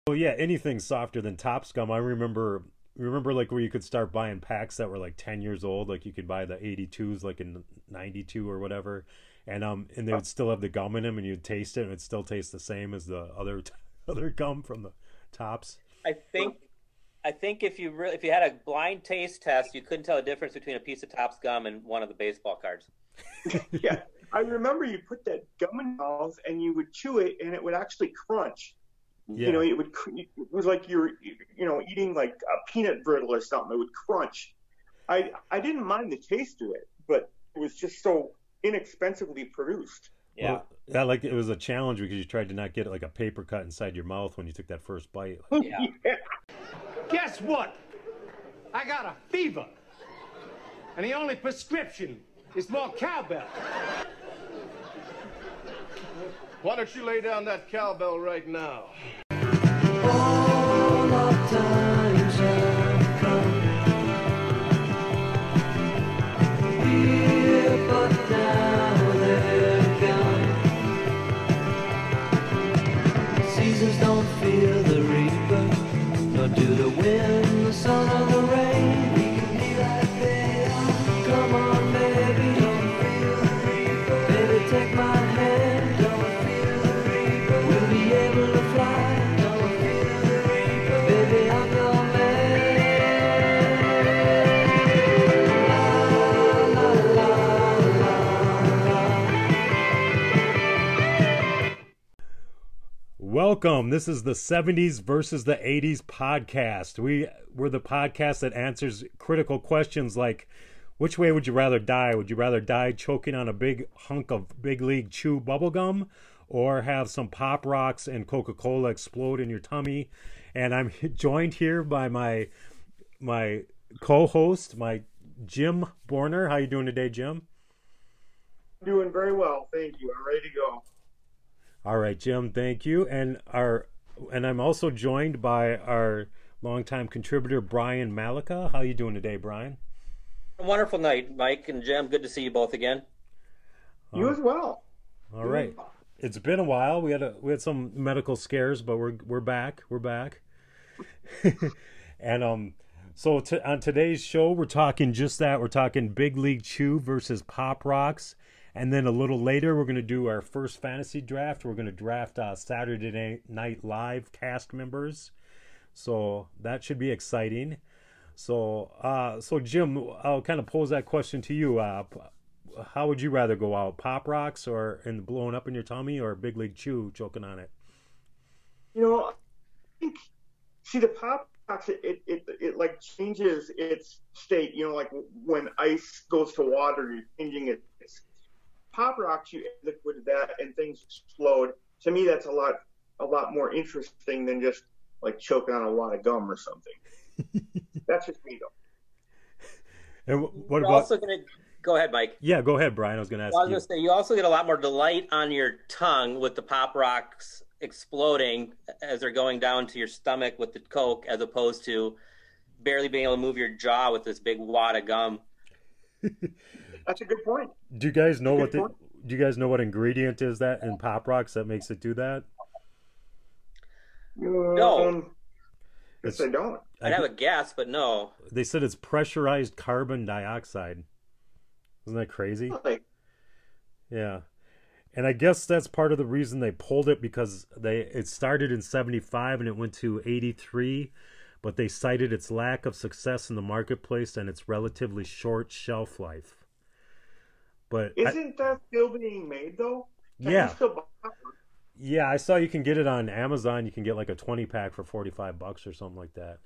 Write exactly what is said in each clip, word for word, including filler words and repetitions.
Well, yeah, anything softer than Topps gum. I remember remember like where you could start buying packs that were like ten years old, like you could buy the eighty-twos like in ninety-two or whatever. And um and they would still have the gum in them and you'd taste it and it'd still taste the same as the other other gum from the Topps. I think I think if you really if you had a blind taste test, you couldn't tell the difference between a piece of Topps gum and one of the baseball cards. Yeah, I remember you put that gum in your mouth and you would chew it and it would actually crunch. Yeah. You know, it would. It was like you're, you know, eating like a peanut brittle or something. It would crunch. I I didn't mind the taste of it, but it was just so inexpensively produced. Yeah. Well, yeah, like it was a challenge because you tried to not get like a paper cut inside your mouth when you took that first bite. Yeah. Yeah. Guess what? I got a fever. And the only prescription is more cowbell. Why don't you lay down that cowbell right now? All our times have come. Here, but now they're gone. Seasons don't fear the reaper, nor do the wind, the sun, or the rain. We can be like they are. Come on, baby, don't feel the reaper. Baby, take my hand, don't feel the reaper. We'll be able to fly, don't feel the reaper. Baby, I'm your man. La, la, la, la, la. Welcome. This is the seventies versus the eighties podcast. We we're the podcast that answers critical questions like, which way would you rather die? Would you rather die choking on a big hunk of Big League Chew bubblegum or have some Pop Rocks and Coca-Cola explode in your tummy? And I'm joined here by my my co-host, my Jim Borner. How you doing today, Jim? Doing very well, thank you. I'm ready to go. All right, Jim, thank you. And our and I'm also joined by our longtime contributor Brian Malika. How you doing today, Brian? A wonderful night, Mike and Jim. Good to see you both again. You as well. All right. It's been a while. We had a we had some medical scares, but we're we're back. We're back. And um so to, on today's show we're talking just that. We're talking Big League Chew versus Pop Rocks. And then a little later, we're going to do our first fantasy draft. We're going to draft uh, Saturday Night Live cast members. So that should be exciting. So, uh, so Jim, I'll kind of pose that question to you. Uh, how would you rather go out, Pop Rocks or and blowing up in your tummy, or Big League Chew choking on it? You know, I think, see, the Pop Rocks, it, it, it, it like changes its state. You know, like when ice goes to water, you're changing it. Pop Rocks, you liquid that and things explode. To me, that's a lot, a lot more interesting than just like choking on a wad of gum or something. That's just me, though. And what You're about? also going to go ahead, Mike. Yeah, go ahead, Brian. I was going to ask Well, I was you. going to say you also get a lot more delight on your tongue with the Pop Rocks exploding as they're going down to your stomach with the Coke, as opposed to barely being able to move your jaw with this big wad of gum. That's a good point. Do you guys know what Good the, point. do you guys know what ingredient is that in Pop Rocks that makes it do that? No. Um, yes, I don't. I'd have a guess, but no. They said it's pressurized carbon dioxide. Isn't that crazy? Like, Yeah. And I guess that's part of the reason they pulled it, because they it started in seventy-five and it went to eighty-three, but they cited its lack of success in the marketplace and its relatively short shelf life. But I- isn't that still being made though? Can Yeah. you still buy yeah, I saw you can get it on Amazon. You can get like a twenty pack for forty-five bucks or something like that.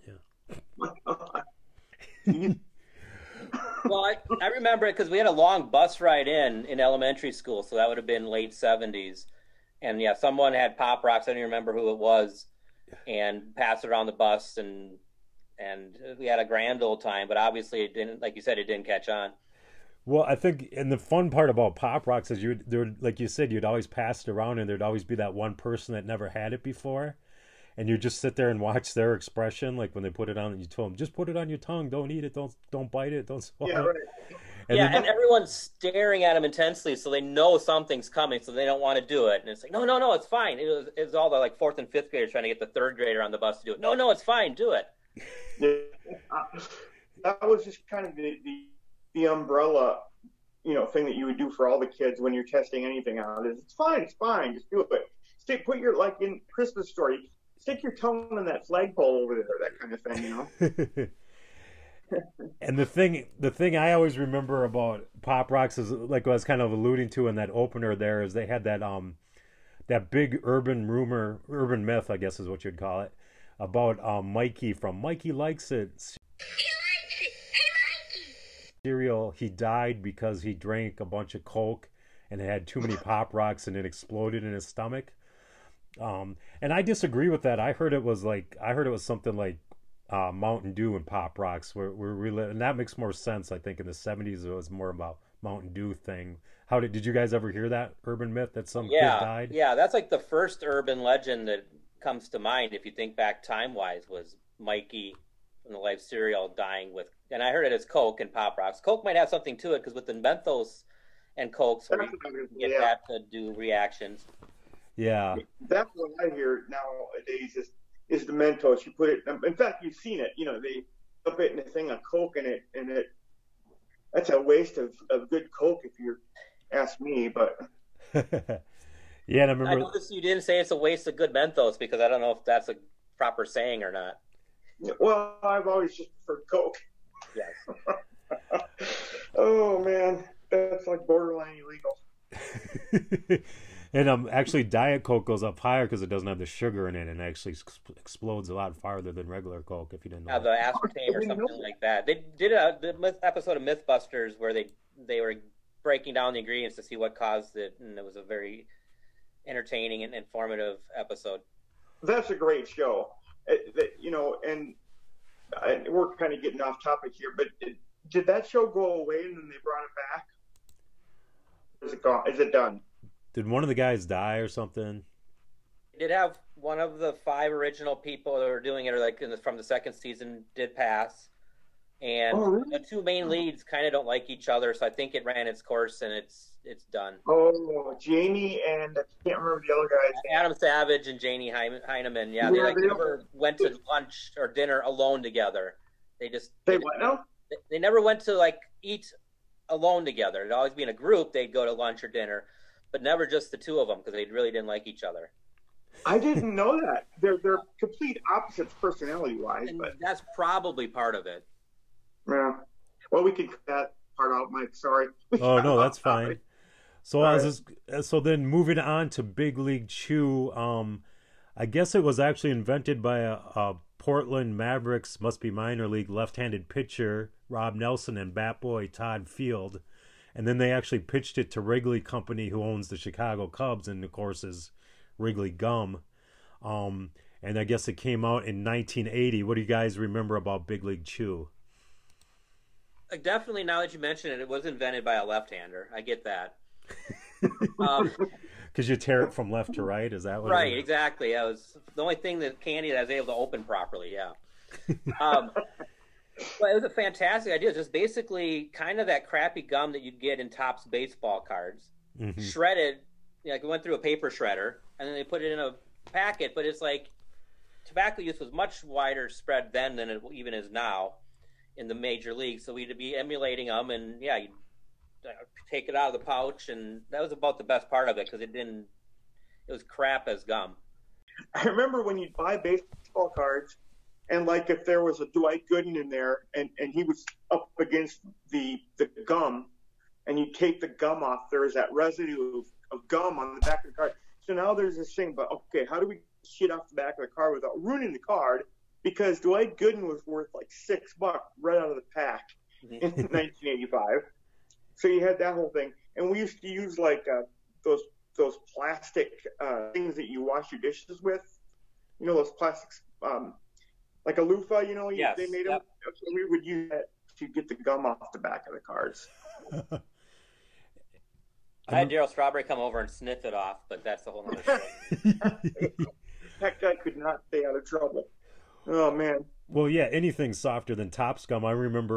Yeah. Well, I, I remember it because we had a long bus ride in in elementary school, so that would have been late seventies. And yeah, someone had Pop Rocks. I don't even remember who it was, and passed it around the bus, and and we had a grand old time. But obviously, it didn't. Like you said, it didn't catch on. Well, I think, and the fun part about Pop Rocks is you, there, like you said, you'd always pass it around, and there'd always be that one person that never had it before, and you just sit there and watch their expression, like when they put it on, and you told them, just put it on your tongue, don't eat it, don't don't bite it, don't swallow Yeah, it. right. And yeah, then, and everyone's staring at him intensely, so they know something's coming, so they don't want to do it. And it's like, no, no, no, it's fine. It was, it was all the like fourth and fifth graders trying to get the third grader on the bus to do it. No, no, it's fine, do it. Yeah. That was just kind of the, the the umbrella, you know, thing that you would do for all the kids when you're testing anything out. Is it's fine, it's fine, just do it. Stick, put your like in Christmas Story, stick your tongue on that flagpole over there, that kind of thing, you know. And the thing, the thing I always remember about Pop Rocks is like I was kind of alluding to in that opener there is they had that um that big urban rumor, urban myth, I guess is what you'd call it, about um Mikey from Mikey Likes It. He likes it. Hey, Mikey. Cereal. He died because he drank a bunch of Coke and had too many Pop Rocks and it exploded in his stomach. Um, and I disagree with that. I heard it was like I heard it was something like uh, Mountain Dew and Pop Rocks were, were really, and that makes more sense. I think in the seventies it was more about Mountain Dew thing. How did did you guys ever hear that urban myth that some Yeah, kid died? yeah, that's like the first urban legend that comes to mind if you think back time wise was Mikey from the Life cereal dying with, and I heard it as Coke and Pop Rocks. Coke might have something to it because with the Mentos and Cokes, where you get Yeah. that to do reactions. Yeah. That's what I hear nowadays is is the Mentos. You put it. In fact, you've seen it. You know, they put it in a thing of Coke in it, and it. That's a waste of, of good Coke if you ask me. But Yeah, and I remember. I noticed you didn't say it's a waste of good Mentos because I don't know if that's a proper saying or not. well, I've always just preferred Coke. Yes. Oh man, that's like borderline illegal. And um, actually, Diet Coke goes up higher because it doesn't have the sugar in it, and actually ex- explodes a lot farther than regular Coke. If you didn't know, Yeah, the aspartame or something like that. They did a the myth, episode of MythBusters where they they were breaking down the ingredients to see what caused it, and it was a very entertaining and informative episode. That's a great show. It, that, you know, and I, we're kind of getting off topic here, but it, did that show go away and then they brought it back? Is it gone? Is it done? Did one of the guys die or something? They did have one of the five original people that were doing it, or like in the, from the second season, did pass, and Oh, really? the two main leads kind of don't like each other, so I think it ran its course and it's it's done. Oh, Jamie and I can't remember the other guy's name. Adam Savage and Janie Heim- Heineman, yeah, they Yeah, like they never went to lunch or dinner alone together. They just They they, what now? they- they never went to like eat alone together. It'd always be in a group. They'd go to lunch or dinner, but never just the two of them because they really didn't like each other. I didn't know that. They're they're complete opposites personality wise, And but that's probably part of it. yeah. Well, we can cut that part out, Mike. Sorry. Oh no, that's fine. So All I was right. just, so then moving on to Big League Chew. Um, I guess it was actually invented by a, a Portland Mavericks must be minor league left-handed pitcher Rob Nelson and bat boy Todd Field, and then they actually pitched it to Wrigley Company, who owns the Chicago Cubs, and of course is Wrigley Gum. Um, and I guess it came out in nineteen eighty. What do you guys remember about Big League Chew? Like, definitely, now that you mention it, it was invented by a left-hander. I get that. um, Because you tear it from left to right, is that what? right, It is? exactly. That was the only thing that candy that I was able to open properly. Yeah. Um, but it was a fantastic idea. Just basically kind of that crappy gum that you'd get in Topps baseball cards, Mhm. shredded. You know, like it went through a paper shredder, and then they put it in a packet. But it's like tobacco use was much wider spread then than it even is now in the major leagues. So we'd be emulating them, and yeah, you'd take it out of the pouch, and that was about the best part of it because it didn't. It was crap as gum. I remember when you'd buy baseball cards, and like if there was a Dwight Gooden in there, and, and he was up against the the gum, and you take the gum off, there was that residue of, of gum on the back of the card. So now there's this thing, but okay, how do we shit off the back of the card without ruining the card? Because Dwight Gooden was worth like six bucks right out of the pack in nineteen eighty-five. So you had that whole thing, and we used to use like uh, those those plastic uh, things that you wash your dishes with. You know, those plastics, um, like a loofah. You know, you, Yes, they made yep. them. So we would use that to get the gum off the back of the cards. I had Daryl Strawberry come over and sniff it off, but that's a whole other story. That guy could not stay out of trouble. Oh man. Well, yeah, anything softer than Topps gum. I remember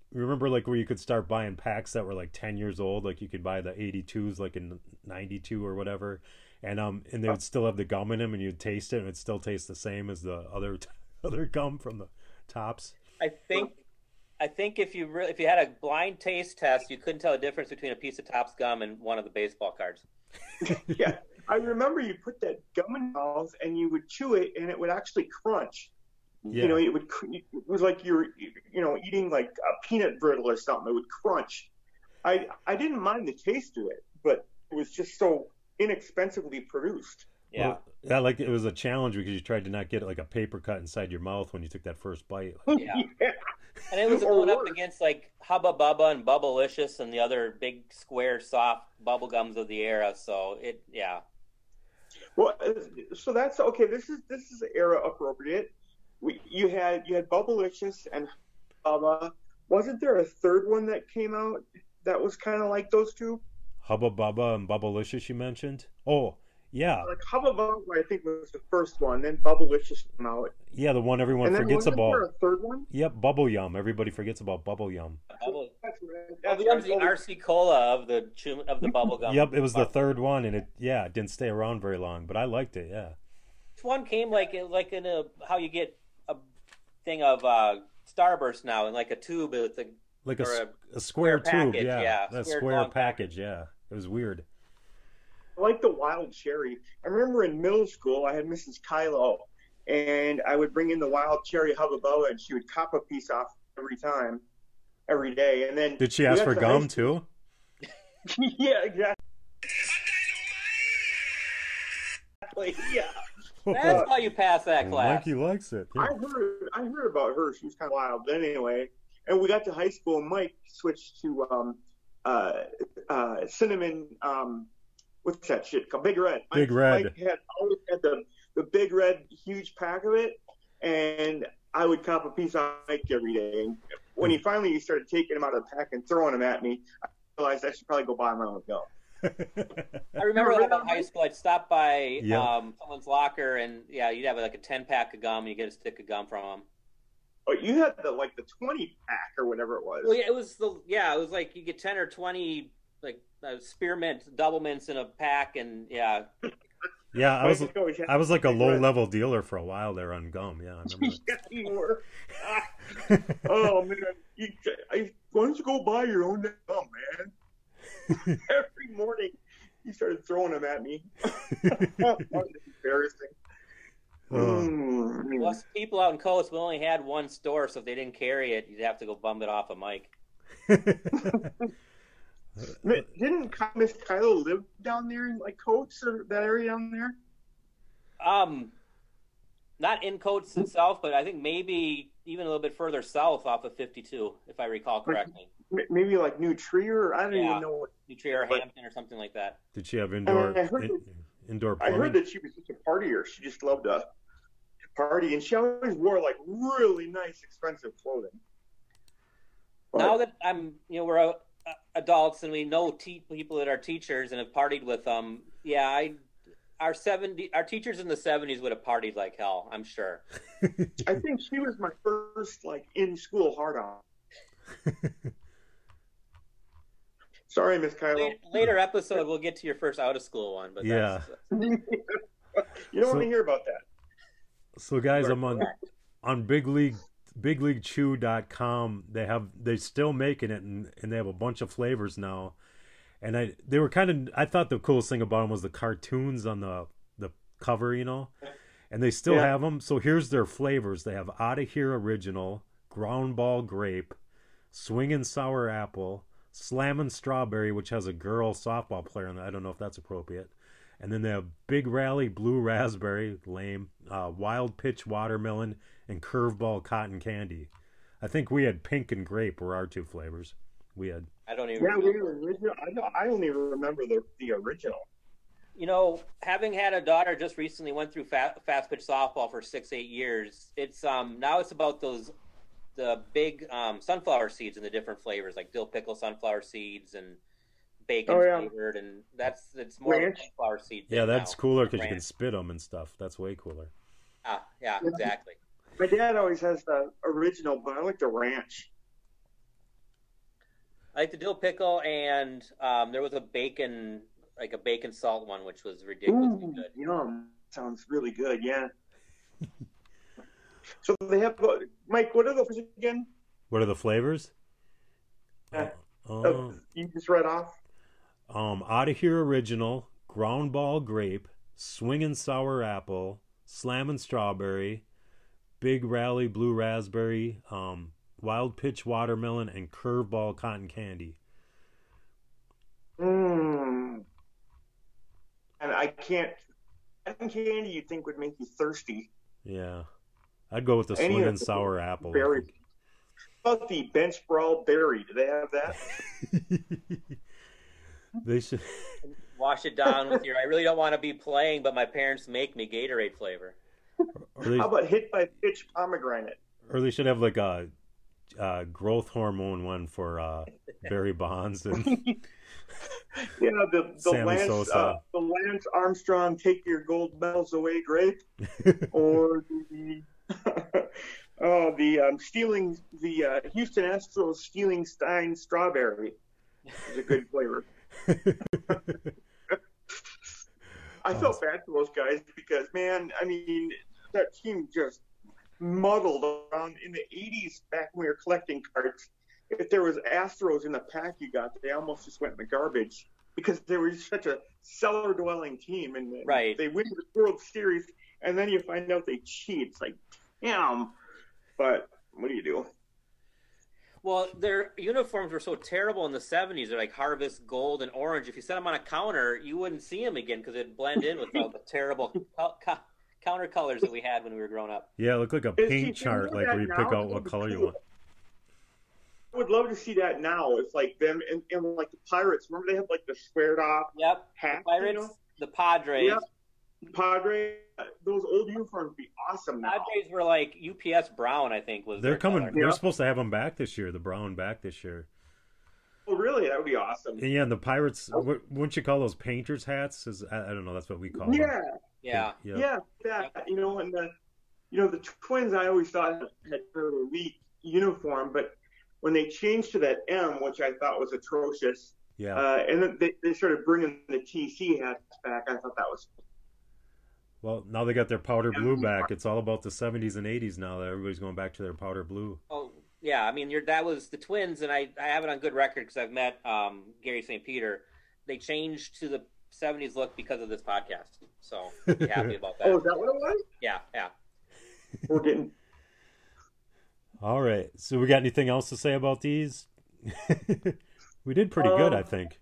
remember like where you could start buying packs that were like ten years old, like you could buy the eighty-twos like in ninety-two or whatever, and um and they would still have the gum in them, and you'd taste it and it'd still taste the same as the other other gum from the Tops. I think I think if you re- if you had a blind taste test, you couldn't tell the difference between a piece of Topps gum and one of the baseball cards. Yeah, I remember you put that gum in your mouth and you would chew it and it would actually crunch. Yeah. You know, it would. It was like you're, you know, eating like a peanut brittle or something. It would crunch. I I didn't mind the taste of it, but it was just so inexpensively produced. Yeah. Well, yeah, like it was a challenge because you tried to not get like a paper cut inside your mouth when you took that first bite. Yeah. And it was Or going up worse. against like Hubba Bubba and Bubblicious and the other big square soft bubble gums of the era. So it, yeah. Well, uh, so that's okay. This is this is era appropriate. We, you had you had Bubblicious and Hubba. Wasn't there a third one that came out that was kind of like those two? Hubba Bubba and Bubblicious you mentioned. Oh, yeah. Like Hubba Bubba, I think was the first one. Then Bubblicious came out. Yeah, the one everyone And then forgets wasn't about. there a third one? Yep, Bubble Yum. Everybody forgets about Bubble Yum. Bubble, That's right. That's Bubble Gum's right. the R C Cola of the chew, of the bubble gum. Yep, it was the third one, and it yeah, it didn't stay around very long, but I liked it. Yeah. Which one came like like in a how you get a thing of uh, Starburst now in like a tube with a Like a, Or s- a a square, square tube, package, yeah, yeah, that square square long package, yeah. It was weird. I like the wild cherry. I remember in middle school, I had Missus Kylo, and I would bring in the wild cherry Hubba Bubba, and she would cop a piece off every time, every day. And then Did she we ask got for to high gum school- too? Yeah, exactly. Yeah. That's how you pass that class. Mikey likes it. Yeah. I heard I heard about her. She was kind of wild. But anyway, and we got to high school, and Mike switched to um, uh, uh, cinnamon. Um, what's that shit called? Big Red. Big Mike, Red. Mike had always had the the Big Red huge pack of it, and I would cop a piece on Mike every day. And when he finally started taking them out of the pack and throwing them at me, I realized I should probably go buy my own gum. I remember when I was in high school, I'd stop by Yeah. um, someone's locker, and yeah, you'd have like a ten pack of gum, and you get a stick of gum from them. Oh, you had the like the twenty pack or whatever it was. Well, yeah, it was the yeah, it was like you get ten or twenty like uh, spearmint, double mints in a pack, and yeah, Yeah, I was Mike always had I was like a Big low Red. level dealer for a while there on gum. Yeah, I remember. Yeah, you were. Oh man, you, I, why don't you go buy your own gum, man? Every morning, he started throwing them at me. That was embarrassing. Oh. Mm. us people out in Coast, we only had one store, so if they didn't carry it, you'd have to go bum it off a Mike. Didn't Miss Kylo live down there in like Coates or that area down there? Um, not in Coates itself, but I think maybe even a little bit further south off of fifty-two, if I recall correctly. M- Maybe like New Trier, or I don't Yeah. even know what. New Trier or But- Hampton or something like that. Did she have indoor I heard in, indoor I plumbing? heard that she was just a partier. She just loved to party, and she always wore like really nice, expensive clothing. But- Now that I'm, you know, we're uh, adults and we know te- people that are teachers and have partied with them. Yeah, I, our seventy, our teachers in the seventies would have partied like hell. I'm sure. I think she was my first like in school hard on. Sorry, Miss Kylo. Later, later episode, we'll get to your first out of school one. But Yeah. that's, You don't So- want to hear about that. So guys, I'm on on big league big league chew dot com. They have they're still making it, and, and they have a bunch of flavors now. And I they were kind of I thought the coolest thing about them was the cartoons on the the cover, you know. And they still Yeah. have them. So here's their flavors. They have Outta Here Original, Ground Ball Grape, Swingin' Sour Apple, Slammin' Strawberry, which has a girl softball player in it. I don't know if that's appropriate. And then they have Big Rally Blue Raspberry, lame, uh, Wild Pitch Watermelon, and Curveball Cotton Candy. I think we had Pink and Grape were our two flavors. We had. I don't even. Yeah, we were original. I, don't- I only remember the the original. You know, having had a daughter just recently went through fa- fast pitch softball for six, eight years. It's um now it's about those the big um, sunflower seeds in the different flavors, like dill pickle sunflower seeds and bacon Oh, yeah. flavored, and that's it's more of a Ranch. sunflower seed. Yeah, thing that's now. cooler because you can Ranch. spit them and stuff. That's way cooler. Ah, yeah, exactly. My dad always has the original, but I like the ranch. I like the dill pickle, and um, there was a bacon, like a bacon salt one, which was ridiculously Ooh, good. yum. Sounds really good, yeah. So they have, uh, Mike, what are those again? What are the flavors? Yeah. Uh, Uh, you just read off? um, Out of Here Original, Ground Ball Grape, Swingin' Sour Apple, Slammin' Strawberry, Big Rally Blue Raspberry, um, Wild Pitch Watermelon, and Curveball Cotton Candy. Mmm. And I can't, cotton candy you'd think would make you thirsty. Yeah. I'd go with the Any Swingin' of the Sour Apple. I berry. think. How about the bench sprawl berry? Do they have that? They should. Wash it down with your. I really don't want to be playing, but my parents make me Gatorade flavor. Or they, How about hit by pitch pomegranate? or they should have like a, uh growth hormone one for uh, Barry Bonds and You know, the, the Sammy Lance Sosa. uh, the Lance Armstrong take your gold medals away grape, or the oh the um, stealing the uh, Houston Astros stealing Stein strawberry is a good flavor. I felt bad for those guys because, man, I mean, that team just muddled around in the eighties back when we were collecting cards. If there was Astros in the pack you got, they almost just went in the garbage because they were such a cellar-dwelling team, and Right. they win the World Series, and then you find out they cheat. It's like, damn. But what do you do? Well, their uniforms were so terrible in the seventies. They're like harvest gold and orange. If you set them on a counter, you wouldn't see them again because it'd blend in with all the terrible co- co- counter colors that we had when we were growing up. yeah, it looked like a Is paint he chart, doing like that where you now? pick out That what would be color you cool. want. I would love to see that now. It's like them and, and like the Pirates. Remember they have like the squared off Yep. hat, The Pirates, you know? the Padres. Yeah. Padre. Those old uniforms would be awesome now. Padres were like U P S brown, I think was. They're their coming. color. They're Yeah. supposed to have them back this year. The Brown back this year. Oh, really? That would be awesome. And yeah, and the Pirates. What, wouldn't you call those painters hats? Is I, I don't know. That's what we call them. Yeah, Yeah. Yeah. yeah, that you know, and the you know the Twins. I always thought had had sort of a weak uniform, but when they changed to that M, which I thought was atrocious, Yeah. uh, and then they, they started bringing the T C hats back, I thought that was Well, now they got their powder blue back. It's all about the seventies and eighties now that everybody's going back to their powder blue. Oh, yeah. I mean, you're, that was the Twins, and I, I have it on good record because I've met um, Gary Saint Peter. They changed to the seventies look because of this podcast. So I'd be happy about that. Oh, is that what it was? Yeah, yeah. We're getting All right. So we got anything else to say about these? We did pretty good, Um, I think.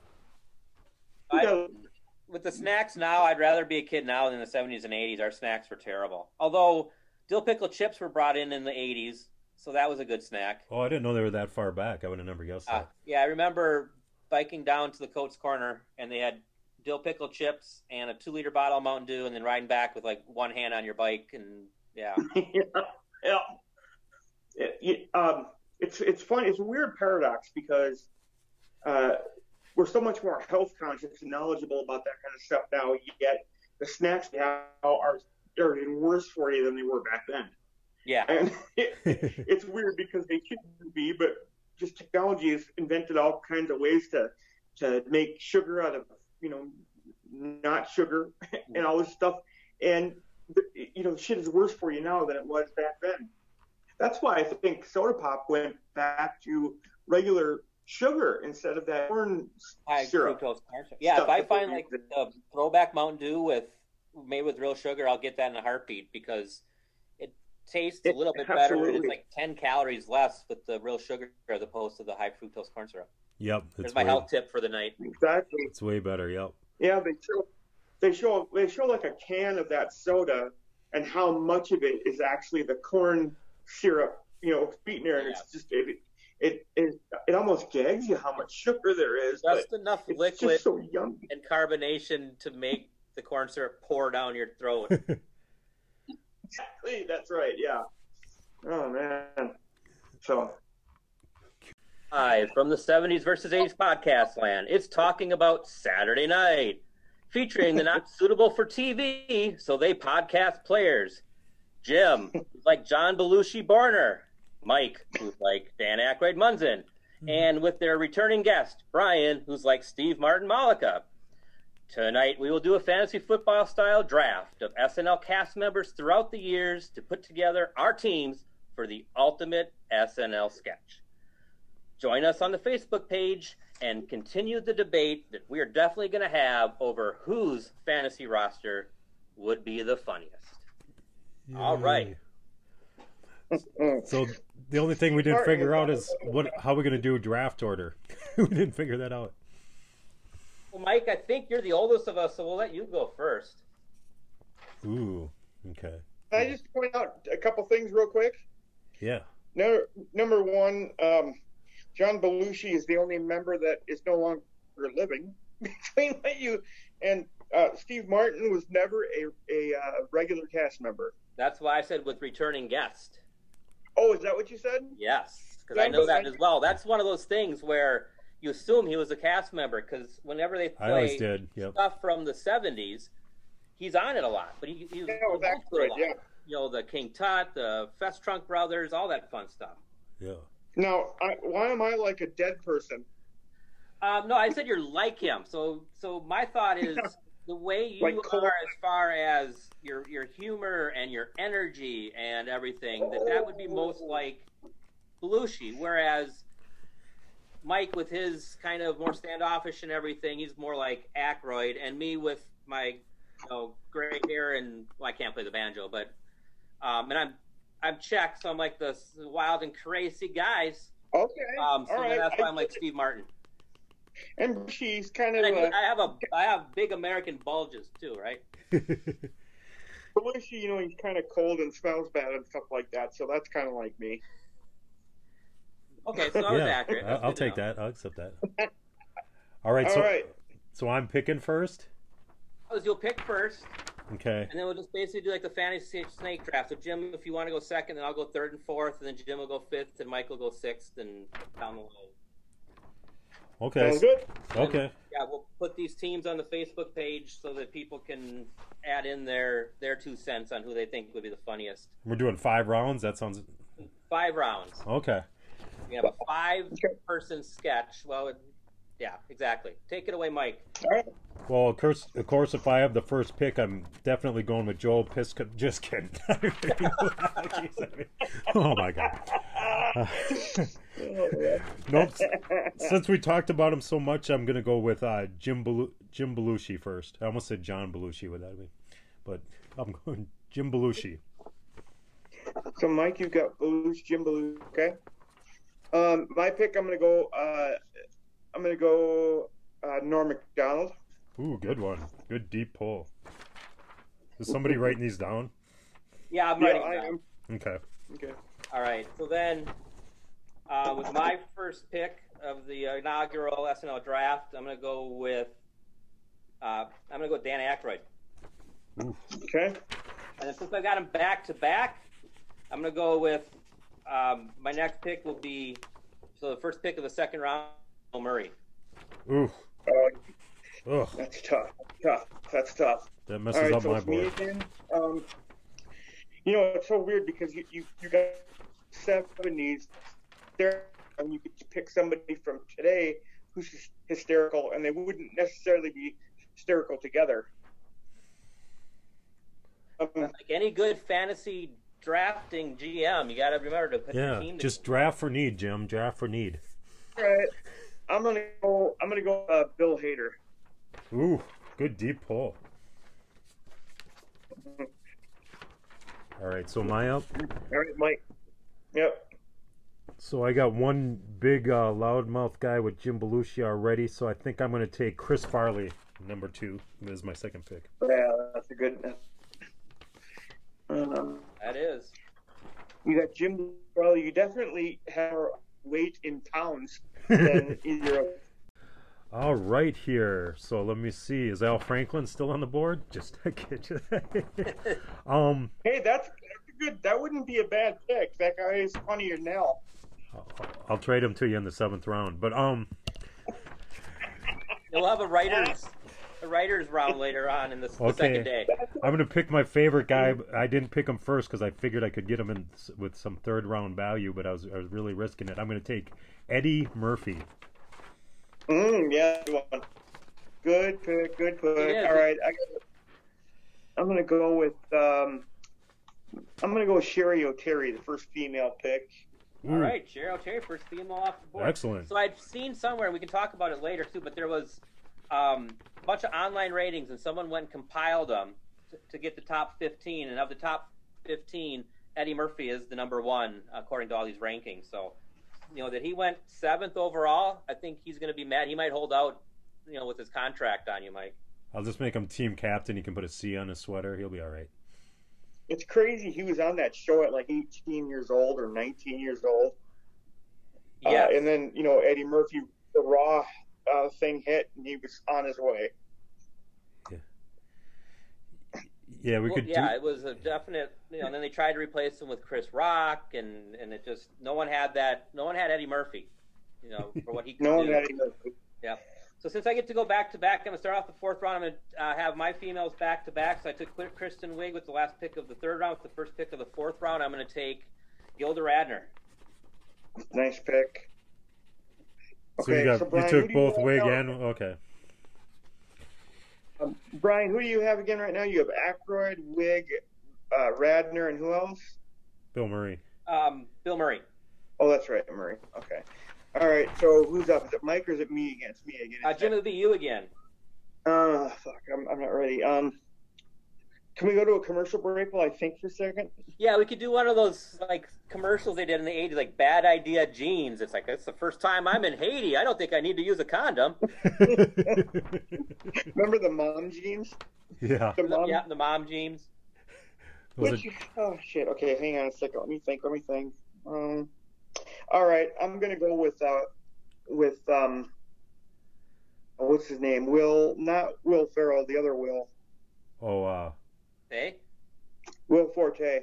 I, with the snacks now, I'd rather be a kid now than the seventies and eighties. Our snacks were terrible. Although dill pickle chips were brought in in the eighties, so that was a good snack. Oh, I didn't know they were that far back. I would have never guessed Uh, that. yeah, I remember biking down to the Coates Corner, and they had dill pickle chips and a two-liter bottle of Mountain Dew, and then riding back with like one hand on your bike, and yeah. yeah, yeah. It, it, um, it's it's funny. It's a weird paradox because uh, we're so much more health conscious and knowledgeable about that kind of stuff now. Yet the snacks now are are even worse for you than they were back then. Yeah. And it, it's weird because they shouldn't be, but just technology has invented all kinds of ways to to make sugar out of, you know, not sugar and all this stuff. And, you know, shit is worse for you now than it was back then. That's why I think soda pop went back to regular sugar instead of that corn High syrup. fructose corn syrup. Yeah, Stuff if I that find they like use. the throwback Mountain Dew with made with real sugar, I'll get that in a heartbeat because it tastes a It- little bit better. And it's absolutely. like ten calories less with the real sugar as opposed to the high fructose corn syrup. Yep. There's It's my way, health tip for the night. Exactly. it's way better. Yep. Yeah, they show they show they show like a can of that soda and how much of it is actually the corn syrup, you know, sweetener, and Yeah. it's just it it it, it almost gags you how much sugar there is. Just but enough it's liquid just so yummy. and carbonation to make the corn syrup pour down your throat. Exactly, that's right. Yeah. Oh man. So Hi, from the seventies versus eighties podcast land. It's talking about Saturday Night, featuring the not suitable for T V, so they podcast players. Jim, who's like John Belushi Borner. Mike, who's like Dan Aykroyd Munson. and with their returning guest, Brian, who's like Steve Martin Malika. Tonight, we will do a fantasy football style draft of S N L cast members throughout the years to put together our teams for the ultimate S N L sketch. Join us on the Facebook page and continue the debate that we are definitely going to have over whose fantasy roster would be the funniest. Yay. All right. So the only thing we didn't figure out is what how we're going to do draft order. We didn't figure that out. Well, Mike, I think you're the oldest of us, so we'll let you go first. Ooh, okay. Can I just point out a couple things real quick? Yeah. No, number one, um, John Belushi is the only member that is no longer living between you and uh, Steve Martin was never a, a uh, regular cast member. That's why I said with returning guest. Oh, is that what you said? Yes, because I know that as well. That's one of those things where you assume he was a cast member because whenever they I always play did. Yep. stuff from the seventies, he's on it a lot. But he, he's Yeah, well, that's right, yeah. You know, the King Tut, the Fest Trunk Brothers, all that fun stuff. Yeah. Now, I, why am I like a dead person? Um, no, I said you're like him. So, so my thought is the way you Like Cole- are as far as your your humor and your energy and everything, that that would be most like Belushi. Whereas Mike, with his kind of more standoffish and everything, he's more like Aykroyd, and me with my you know gray hair and well, I can't play the banjo, but um, and I'm I'm Czech, so I'm like the wild and crazy guys. Okay, Um, so all right. that's why I- I'm like Steve Martin. And she's kind of And I, uh, I have a I have big American bulges too, right? Belushi, you know, he's kind of cold and smells bad and stuff like that. So that's kind of like me. Okay, so I was Yeah, accurate. I- That's I'll good to take know. that. I'll accept that. All right. All So, right. so I'm picking first. You'll pick first, Okay. and then we'll just basically do like the fantasy snake draft. So Jim, if you want to go second, then I'll go third and fourth, and then Jim will go fifth, and Mike will go sixth, and down the line. Okay. Sounds good. Okay. Yeah, we'll put these teams on the Facebook page so that people can add in their their two cents on who they think would be the funniest. We're doing five rounds. That sounds Five rounds. okay. We have a five-person sketch. Well, it, yeah, exactly. Take it away, Mike. All right. Well, of course, of course, if I have the first pick, I'm definitely going with Joel Piscopo. Just kidding. Oh my god. Uh, nope. Since we talked about him so much, I'm gonna go with uh, Jim Belu- Jim Belushi first. I almost said John Belushi with that, but I'm going Jim Belushi. So, Mike, you've got Belushi, Jim Belushi. Okay. Um, my pick, I'm gonna go. Uh, I'm gonna go uh, Norm Macdonald. Ooh, good one. Good deep pull. Is somebody writing these down? Yeah, I'm Yeah, writing I down. am. Okay. Okay. All right. So then, uh, with my first pick of the inaugural S N L draft, I'm going to go with uh, I'm going to go with Dan Aykroyd. Okay. And then since I got him back to back, I'm going to go with um, my next pick will be so the first pick of the second round, Bill Murray. Ooh. Oh, Ugh. that's tough. Tough. That's tough. That All messes right, up so my it's me board. again. Um, you know, it's so weird because you, you, you got seventies there, and you could pick somebody from today who's hys- hysterical, and they wouldn't necessarily be hysterical together. Um, Like any good fantasy drafting G M, you got to remember to put your Yeah, team just draft for need, Jim. Draft for need. all right, I'm gonna go. I'm gonna go. Uh, Bill Hader. Ooh, good deep pull. All right, so my up. All right, Mike. Yep. So I got one big uh, loudmouth guy with Jim Belushi already, so I think I'm going to take Chris Farley, number two. That is my second pick. Yeah, that's a good. Um, That is. you got Jim. Well, you definitely have more weight in pounds than either of. All right, here. So let me see. Is Al Franklin still on the board? Just to get you. um, Hey, that's, that's a good. That wouldn't be a bad pick. That guy is funnier than Al. I'll, I'll trade him to you in the seventh round. But um, You'll have a writer's a writer's round later on in the, the Okay. second day. I'm gonna pick my favorite guy. but I didn't pick him first because I figured I could get him in s- with some third round value, but I was I was really risking it. I'm gonna take Eddie Murphy. Mm, yeah, good one. Good pick. Good pick. It is. All right, I got, I'm gonna go with um, I'm gonna go with Sherry O'Terry, the first female pick. All right, Cheryl Terry, first female off the board. Excellent. So I've seen somewhere, and we can talk about it later too, but there was um, a bunch of online ratings, and someone went and compiled them to, to get the top fifteen. And of the top fifteen, Eddie Murphy is the number one according to all these rankings. So, you know, that he went seventh overall, I think he's going to be mad. He might hold out, you know, with his contract on you, Mike. I'll just make him team captain. He can put a C on his sweater. He'll be all right. It's crazy. He was on that show at like eighteen years old or nineteen years old. Yeah. Uh, and then, you know, Eddie Murphy, the Raw uh, thing hit, and he was on his way. Yeah, we Well, could. yeah, do, it was a definite. You know, and then they tried to replace him with Chris Rock, and and it just no one had that. No one had Eddie Murphy. You know, for what he could No one do. had Eddie Murphy. Yeah. So since I get to go back to back, I'm gonna start off the fourth round. I'm gonna uh, have my females back to back. So I took Kristen Wiig with the last pick of the third round. With the first pick of the fourth round, I'm gonna take Gilda Radner. Nice pick. so you, got, Brian, you who took do you both have Wig now? and okay. Um, Brian, who do you have again right now? You have Aykroyd, Wig, uh, Radner, and who else? Bill Murray. Um, Bill Murray. Oh, that's right, Murray. Okay. All right. So who's up? Is it Mike or is it me again? It's me again. Uh, Jim, it'll be you again. Uh, fuck. I'm, I'm not ready. Um, can we go to a commercial break while I think for a second? Yeah, we could do one of those like commercials they did in the eighties, like Bad Idea Jeans. It's like, it's the first time I'm in Haiti. I don't think I need to use a condom. Remember the mom jeans? Yeah. The mom. Yeah, the mom jeans. Was Which, it, oh shit. Okay, hang on a second. Let me think. Let me think. Um, all right. I'm gonna go with uh, with um, oh, what's his name? Will, not Will Ferrell. The other Will. oh, uh, Hey, Will Forte.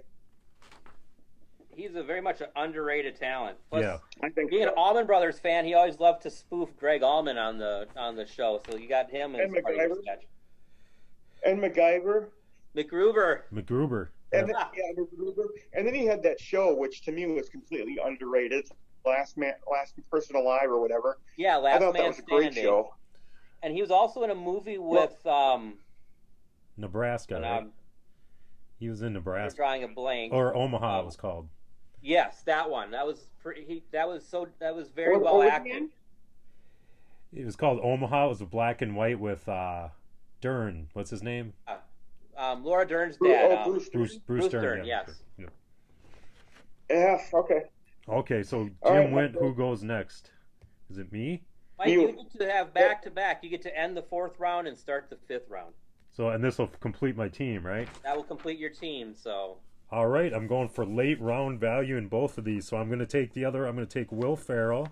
he's a very much an underrated talent. Plus, yeah. I think. being an so. Allman Brothers fan, he always loved to spoof Greg Allman on the on the show. So you got him as And part of your MacGyver. sketch. And MacGyver. McGruber. MacGruber. And Yeah. then, yeah, MacGruber. And then he had that show, which to me was completely underrated. Last man, last person alive, or whatever. Yeah, I Last thought that Man was a great Standing. show. And he was also in a movie with um. Nebraska, and, right? um He was in I'm Nebraska. drawing a blank. Or Omaha, Um, it was called. Yes, that one. That was pretty. He, that was so. That was very What- well what was it acted. again? It was called Omaha. It was a black and white with uh, Dern. What's his name? Um, Laura Dern's Bru- dad. oh, um, Bruce. Bruce Bruce, Bruce Dern. Dern, yeah. yes. Yeah. Yeah. Okay. Okay, so Jim All right, went. let's go. Who goes next? Is it me? Mike, You- you get to have back to back. You get to end the fourth round and start the fifth round. So, and this will complete my team, right? That will complete your team. So All right, I'm going for late round value in both of these. So I'm going to take the other. I'm going to take Will Ferrell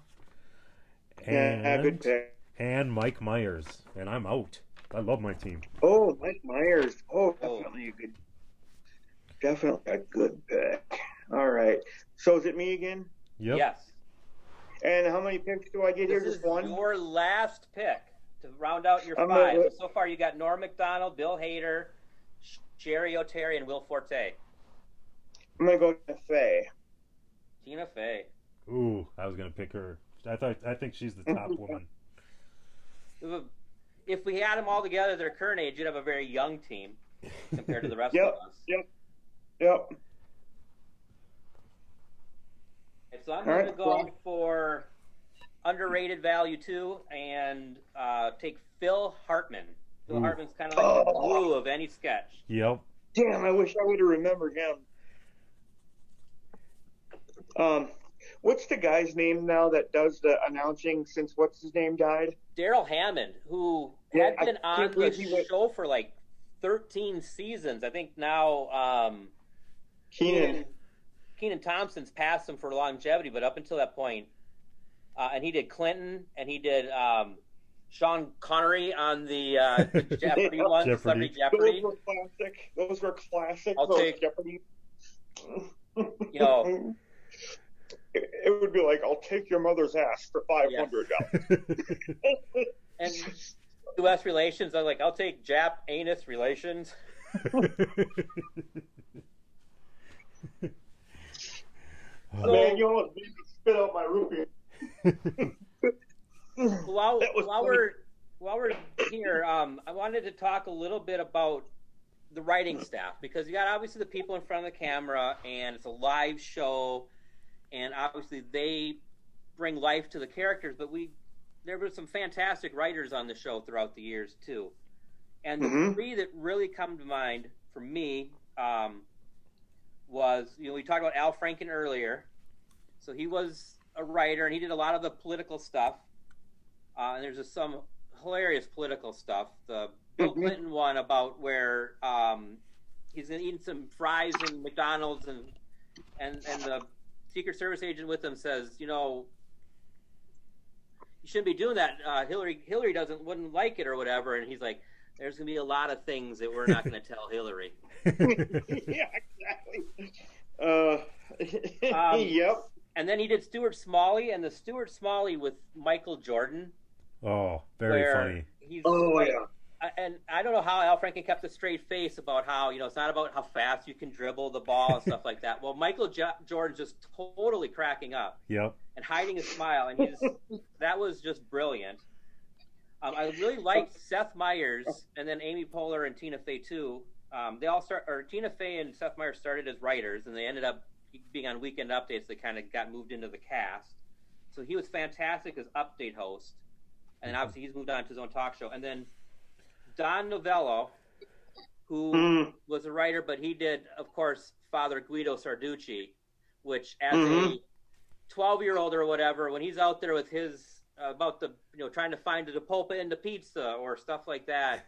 and Yeah, good pick. and Mike Myers, and I'm out. I love my team. Oh, Mike Myers. Oh, definitely a good, definitely a good pick. All right. So is it me again? Yep. yes, And how many picks do I get here? this is Just one. your last pick to round out your I'm five. gonna- So, so far, you got Norm Macdonald, Bill Hader, Jerry O'Terry, and Will Forte. I'm gonna go to Faye. Tina Fey. Ooh, I was going to pick her. I thought. I think she's the top woman. If we had them all together, their current age, you'd have a very young team compared to the rest Yep. of us. Yep. Yep. And so I'm All going to right, go well- for underrated value too, and uh, take Phil Hartman. Phil Ooh. Hartman's kind of like the Oh. glue of any sketch. Yep. Damn, I wish I would have remembered him. Um, what's the guy's name now that does the announcing since what's his name died? Daryl Hammond, who Yeah, had I been on can't the believe he went- show for like thirteen seasons. I think now um, Keenan. Keenan Thompson's passed him for longevity, but up until that point, uh, and he did Clinton, and he did um, Sean Connery on the, uh, the Jeopardy one, Jeopardy. Celebrity Jeopardy. Those were classic. Those were classic. I'll those take- Jeopardy. You know, it, it would be like, I'll take your mother's ass for five hundred dollars. and U S relations. I'm like, I'll take Jap anus relations. Man, you almost made me spit out my root beer. While That was while funny. we're while we're here, um, I wanted to talk a little bit about the writing staff, because you got obviously the people in front of the camera, and it's a live show, and obviously they bring life to the characters. But we there were some fantastic writers on the show throughout the years too, and the Mhm. three that really come to mind for me um, was, you know, we talked about Al Franken earlier, so he was a writer and he did a lot of the political stuff. Uh, and there's just some hilarious political stuff. The Bill Mhm. Clinton one about where um, he's eating some fries in McDonald's, and and and the Secret Service agent with him says, you know, you shouldn't be doing that. Uh, Hillary Hillary doesn't wouldn't like it or whatever. And he's like, there's gonna be a lot of things that we're not gonna tell Hillary. Yeah, exactly. Uh, Um, yep. And then he did Stuart Smalley, and the Stuart Smalley with Michael Jordan. Oh, very where funny. He's Oh, like, yeah. I- and I don't know how Al Franken kept a straight face about how, you know, it's not about how fast you can dribble the ball and stuff like that. Well, Michael J- Jordan's just totally cracking up Yep. and hiding a smile, and he's that was just brilliant. Um, I really liked Seth Meyers, and then Amy Poehler and Tina Fey too. Um, they all start, or Tina Fey and Seth Meyers started as writers, and they ended up being on Weekend Updates. They kind of got moved into the cast. So he was fantastic as update host, and obviously he's moved on to his own talk show. And then Don Novello, who Mm. was a writer, but he did, of course, Father Guido Sarducci, which as Mhm. a twelve-year-old or whatever, when he's out there with his uh, about the, you know, trying to find the pulpa in the pizza or stuff like that,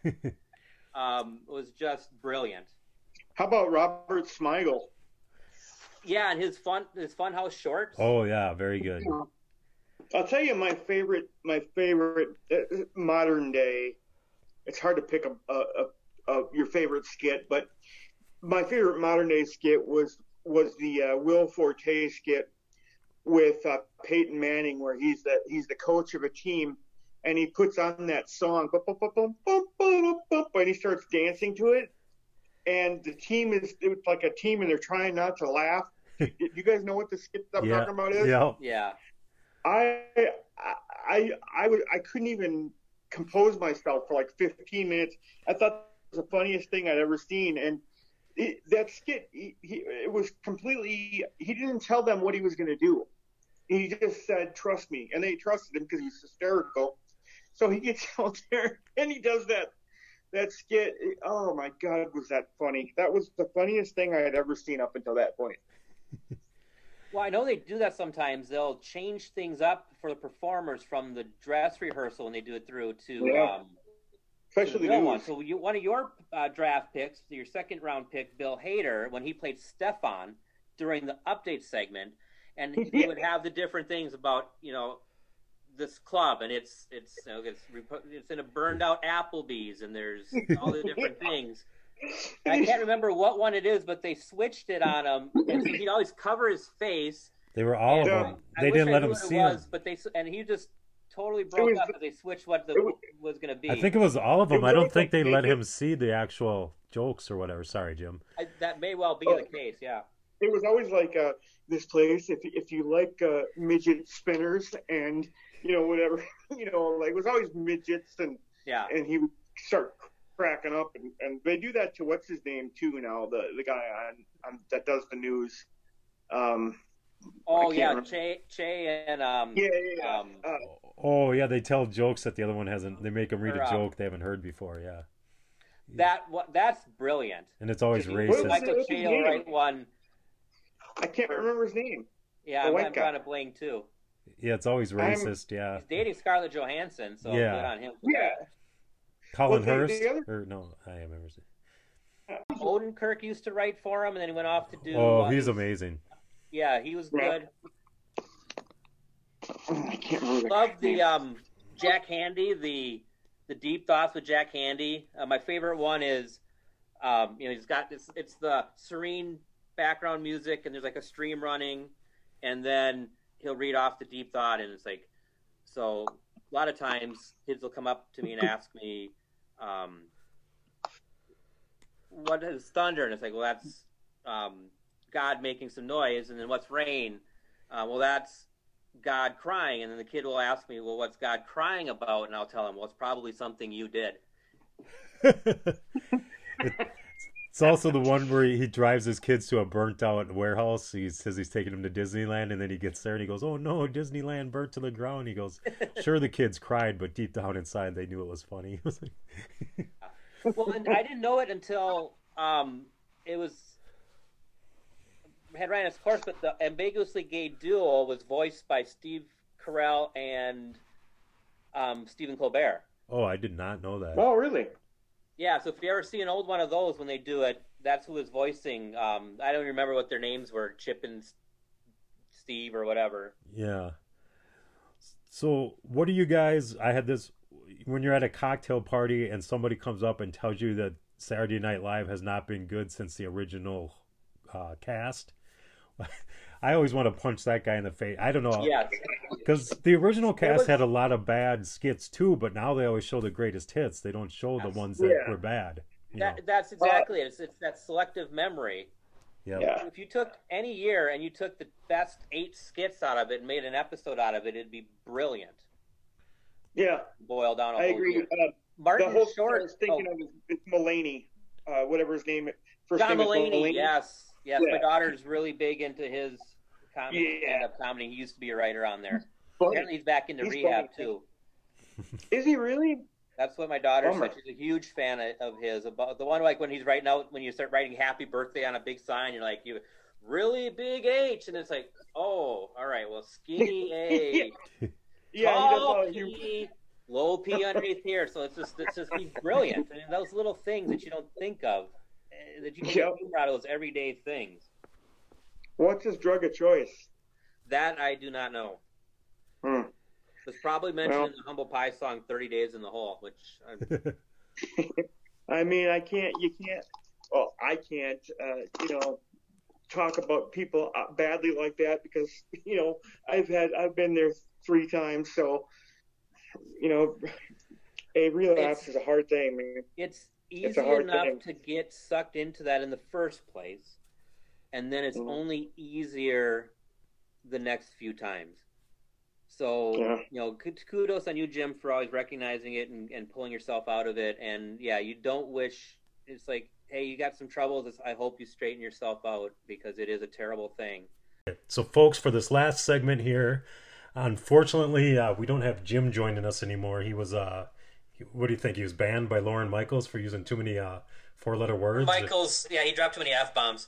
um, was just brilliant. How about Robert Smigel? Yeah, and his fun his Funhouse shorts. Oh yeah, very good. I'll tell you my favorite, my favorite uh, modern day. It's hard to pick a, a, a, a your favorite skit, but my favorite modern day skit was was the uh, Will Forte skit with uh, Peyton Manning, where he's the he's the coach of a team, and he puts on that song, bum, bum, bum, bum, bum, bum, bum, and he starts dancing to it, and the team is it's like a team, and they're trying not to laugh. You, you guys know what the skit I'm Yeah. talking about is? Yeah. Yeah. I I I would I couldn't even compose myself for like fifteen minutes. I thought it was the funniest thing I'd ever seen, and it, that skit he, he, it was completely. He didn't tell them what he was going to do. He just said, "Trust me," and they trusted him because he was hysterical. So he gets out there and he does that that skit. Oh my God, was that funny? That was the funniest thing I had ever seen up until that point. Well, I know they do that sometimes. They'll change things up for the performers from the dress rehearsal when they do it through to, Yeah. um, to Especially the the real news. one. So you, one of your uh, draft picks, your second round pick, Bill Hader, when he played Stefan during the update segment, and he Yeah. would have the different things about, you know, this club, and it's it's you know, it's, it's in a burned out Applebee's, and there's all the different things. And I can't remember what one it is, but they switched it on him, and so he'd always cover his face. They were all of Yeah. them. I They wish didn't I let knew him what it see was, them. but they and he just totally broke was- up because they switched what the it was- was going to be. I think it was all of It them. I was don't like think they they let did- him see the actual jokes or whatever. Sorry, Jim. I, that may well be Oh. the case. Yeah. It was always like uh, this place. If if you like uh, midget spinners and you know whatever, you know, like it was always midgets, and Yeah. and he would start cracking up, and, and they do that to what's his name too now, the the guy on, on that does the news. Um, Oh can't yeah, remember. Che Che and um yeah, yeah, yeah. um uh, Oh yeah, they tell jokes that the other one hasn't. They make them read Or, a uh, joke they haven't heard before. Yeah, that what that's brilliant. and it's always If you- racist. Michael What's his Che will name? write one. I can't remember his name. Yeah, The I'm, white I'm guy. trying to blame too. Yeah, it's always I'm- racist. Yeah, He's dating Scarlett Johansson, so Yeah. good on him. for Yeah, Colin Well, the- Hurst the other- or no, I remember. that. Odenkirk used to write for him, and then he went off to do. Oh, uh, he's amazing. Yeah, he was Yeah. good. I can't remember. Love the um, Jack Handy, the the deep thoughts with Jack Handy. Uh, my favorite one is, um, you know, he's got this. It's the serene background music, and there's like a stream running, and then he'll read off the deep thought, and it's like, so a lot of times kids will come up to me and ask me, um, what is thunder? And it's like, well, that's um, God making some noise. And then what's rain? Uh, well, that's God crying. And then the kid will ask me, well, what's God crying about? And I'll tell him, well, it's probably something you did. It's also the one where he, he drives his kids to a burnt out warehouse. He says he's taking them to Disneyland, and then he gets there and he goes, "Oh no, Disneyland burnt to the ground." He goes, "Sure, the kids cried, but deep down inside they knew it was funny." Well, and I didn't know it until um, it was had ran its course. But the Ambiguously Gay Duo was voiced by Steve Carell and um, Stephen Colbert. Oh, I did not know that. Oh, really? Yeah, so if you ever see an old one of those when they do it, that's who is voicing. Um, I don't remember what their names were, Chip and Steve or whatever. Yeah. So what do you guys, I had this, when you're at a cocktail party and somebody comes up and tells you that Saturday Night Live has not been good since the original uh, cast, I always want to punch that guy in the face. I don't know. Yes. Because the original cast was... had a lot of bad skits too, but now they always show the greatest hits. They don't show the ones that yeah. were bad. That, that's exactly uh, it. It's, it's that selective memory. Yep. Yeah. If you took any year and you took the best eight skits out of it and made an episode out of it, it'd be brilliant. Yeah. Boil down a I whole agree. year. Uh, Martin the whole Short. I was thinking oh, of is Mulaney, uh, whatever his name. First John name Mulaney, is Mulaney. yes. Yes, Yeah. my daughter's really big into his comedy, Yeah. stand-up comedy. He used to be a writer on there. Funny. Apparently he's back into He's rehab, funny. too. Is he really? That's what my daughter Bummer. said. She's a huge fan of, of his. About the one like when he's writing out, when you start writing "Happy Birthday" on a big sign, you're like, you really big H, and it's like, oh, all right, well, skinny A, Yeah, tall he does. Uh, you, P, low P underneath here. So it's just, it's just he's brilliant. I mean, those little things that you don't think of, eh, that you can Yep. think out of those everyday things. what's his drug of choice? That I do not know. Hmm. It's probably mentioned Well- in the Humble Pie song "thirty days in the Hole," which I'm, I mean, I can't. You can't. Well, I can't. Uh, you know, talk about people uh, badly like that because you know I've had I've been there three times. So you know, a relapse It's- is a hard thing. Man. it's It's a easy hard enough thing. to get sucked into that in the first place, and then it's Mhm. only easier the next few times. So, Yeah. you know, kud- kudos on you, Jim, for always recognizing it and, and pulling yourself out of it. And yeah, you don't wish, it's like, hey, you got some troubles. It's, I hope you straighten yourself out because it is a terrible thing. So, folks, for this last segment here, unfortunately, uh, we don't have Jim joining us anymore. He was, uh, what do you think? He was banned by Lauren Michaels for using too many uh, four-letter words. Michaels, yeah, he dropped too many F-bombs.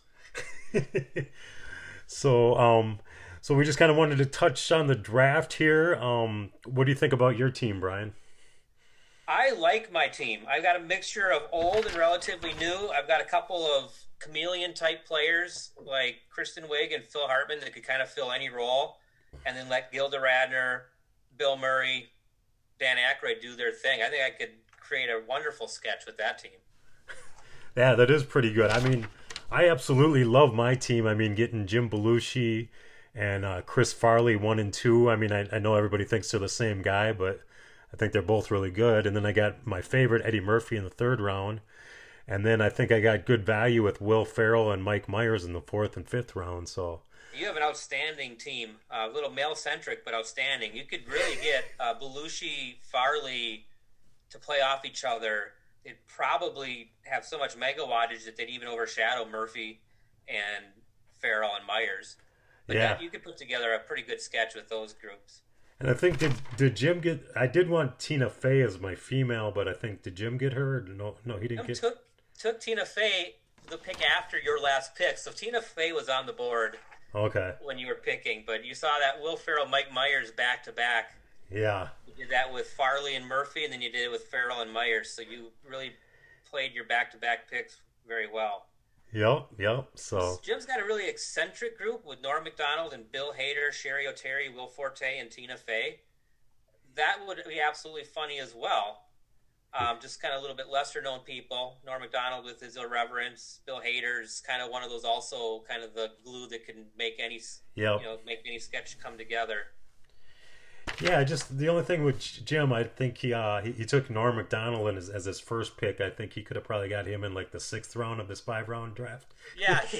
So, um, so we just kind of wanted to touch on the draft here. Um, what do you think about your team, Brian? I like my team. I've got a mixture of old and relatively new. I've got a couple of chameleon-type players like Kristen Wiig and Phil Hartman that could kind of fill any role, and then let Gilda Radner, Bill Murray, Dan Aykroyd do their thing. I think I could create a wonderful sketch with that team. Yeah, that is pretty good. I mean, I absolutely love my team. I mean, getting Jim Belushi and uh, Chris Farley one and two. I mean, I, I know everybody thinks they're the same guy, but I think they're both really good. And then I got my favorite Eddie Murphy in the third round. And then I think I got good value with Will Ferrell and Mike Myers in the fourth and fifth round. So You have an outstanding team, a uh, little male-centric, but outstanding. You could really get uh, Belushi, Farley to play off each other. They'd probably have so much mega wattage that they'd even overshadow Murphy and Farrell and Myers. But Yeah. that, you could put together a pretty good sketch with those groups. And I think did did Jim get? I did want Tina Fey as my female, but I think did Jim get her? No, no, he didn't Um, get. took took Tina Fey the pick after your last pick, so Tina Fey was on the board Okay, when you were picking. But you saw that Will Ferrell, Mike Myers back to back. yeah, You did that with Farley and Murphy, and then you did it with Farrell and Myers. So you really played your back to back picks very well. yep, yep. So Jim's got a really eccentric group with Norm Macdonald and Bill Hader, Sherry O'Terry, Will Forte, and Tina Fey. That would be absolutely funny as well. Um, just kind of a little bit lesser known people. Norm Macdonald with his irreverence. Bill Hader's kind of one of those also kind of the glue that can make any Yep. you know make any sketch come together. Yeah, I just the only thing with Jim, I think he uh, he, he took Norm Macdonald in his, as his first pick. I think he could have probably got him in like the sixth round of this five round draft. Yeah, he,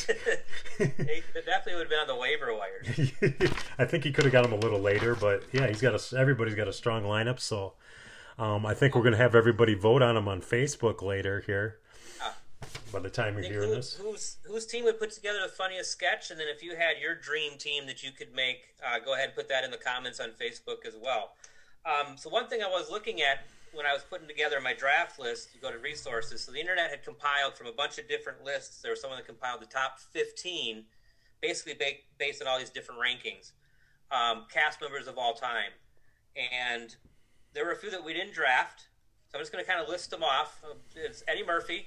he definitely would have been on the waiver wires. I think he could have got him a little later, but yeah, he's got a everybody's got a strong lineup. So um, I think we're gonna have everybody vote on him on Facebook later here. By the time you're hearing who, this, whose whose team would put together the funniest sketch, and then if you had your dream team that you could make, uh, go ahead and put that in the comments on Facebook as well. Um, so one thing I was looking at when I was putting together my draft list, you go to resources. So the internet had compiled from a bunch of different lists. There was someone that compiled the top fifteen, basically ba- based on all these different rankings, um, cast members of all time, and there were a few that we didn't draft. So I'm just going to kind of list them off. It's Eddie Murphy.